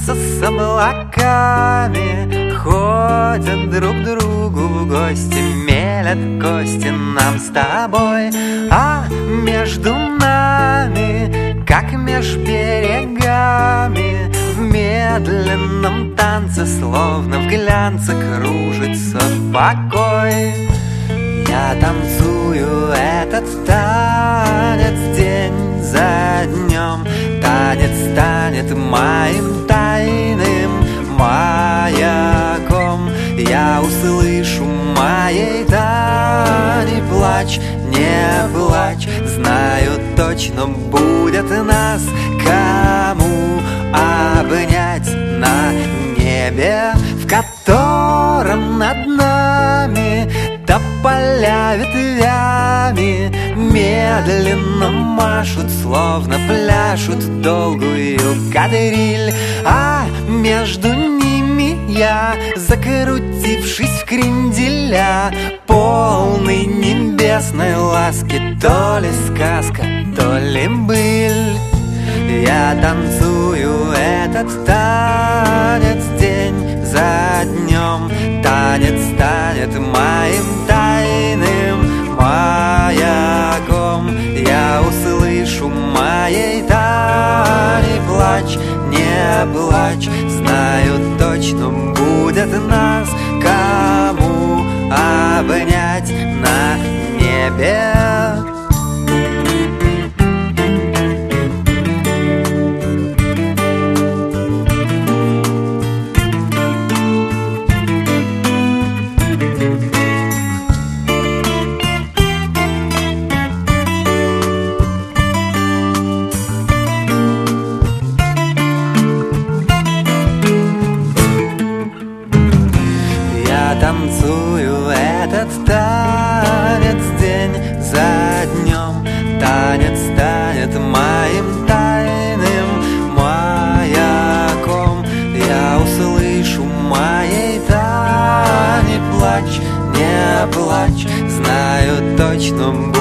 сливаются с облаками, ходят друг к другу в гости, мелят кости нам с тобой. А между нами, как меж берегами, в медленном танце, словно в глянце, кружится покой. Я танцую этот танец день за днем, танец станет моим тайным маяком. Я услышу моей Тани плач, не плачь, знаю точно будет нас кому обнять на небе, в котором над нами тополя ветвями медленно машут, словно пляшут долгую кадриль. А между ними я, закрутившись в кренделя, полный небесной ласки, то ли сказка, то ли быль. Я танцую этот танец день за днем, танец станет моим тайным маяком. Я услышу моей Тани плач, не плачь, знаю точно будет нас кому обнять на небе. Танцую этот танец день за днем, танец станет моим тайным маяком. Я услышу моей Тани плач, не плачь, знаю точно